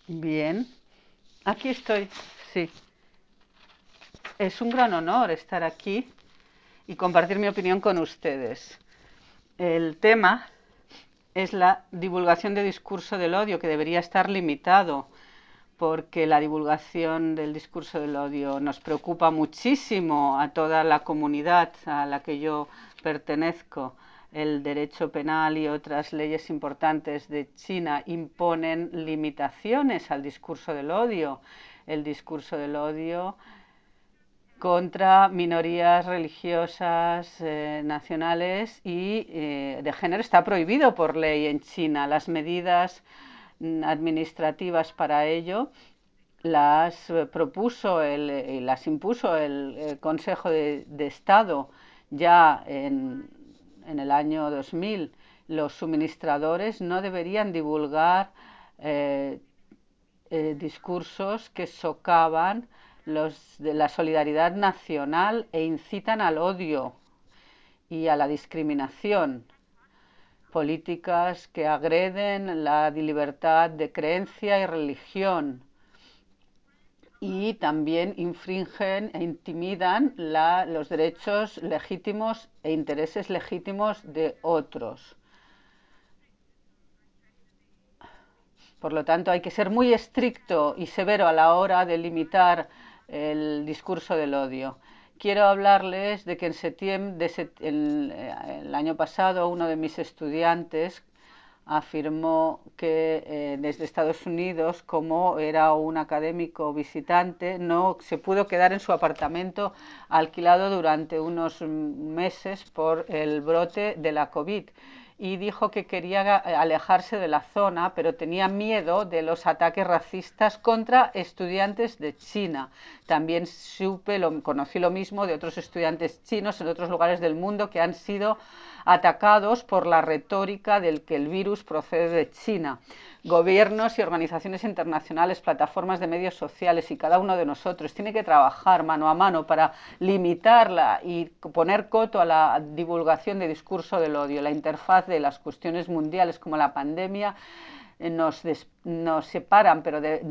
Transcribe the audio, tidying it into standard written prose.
Bien, aquí estoy, sí. Es un gran honor estar aquí y compartir mi opinión con ustedes. El tema es la divulgación de discurso del odio, que debería estar limitado, porque la divulgación del discurso del odio nos preocupa muchísimo a toda la comunidad a la que yo pertenezco. El derecho penal y otras leyes importantes de China imponen limitaciones al discurso del odio. El discurso del odio contra minorías religiosas nacionales y de género está prohibido por ley en China. Las medidas administrativas para ello las propuso y las impuso el Consejo de Estado ya en el año 2000. Los suministradores no deberían divulgar eh, discursos que socavan los de la solidaridad nacional e incitan al odio y a la discriminación, políticas que agreden la libertad de creencia y religión y también infringen e intimidan los derechos legítimos e intereses legítimos de otros. Por lo tanto, hay que ser muy estricto y severo a la hora de limitar el discurso del odio. Quiero hablarles de que en septiembre, el año pasado, uno de mis estudiantes afirmó que desde Estados Unidos, como era un académico visitante, no se pudo quedar en su apartamento alquilado durante unos meses por el brote de la COVID y dijo que quería alejarse de la zona, pero tenía miedo de los ataques racistas contra estudiantes de China. También conocí lo mismo de otros estudiantes chinos en otros lugares del mundo que han sido atacados por la retórica del que el virus procede de China. Gobiernos y organizaciones internacionales, plataformas de medios sociales y cada uno de nosotros tiene que trabajar mano a mano para limitarla y poner coto a la divulgación de discurso del odio. La interfaz de las cuestiones mundiales como la pandemia nos separan, pero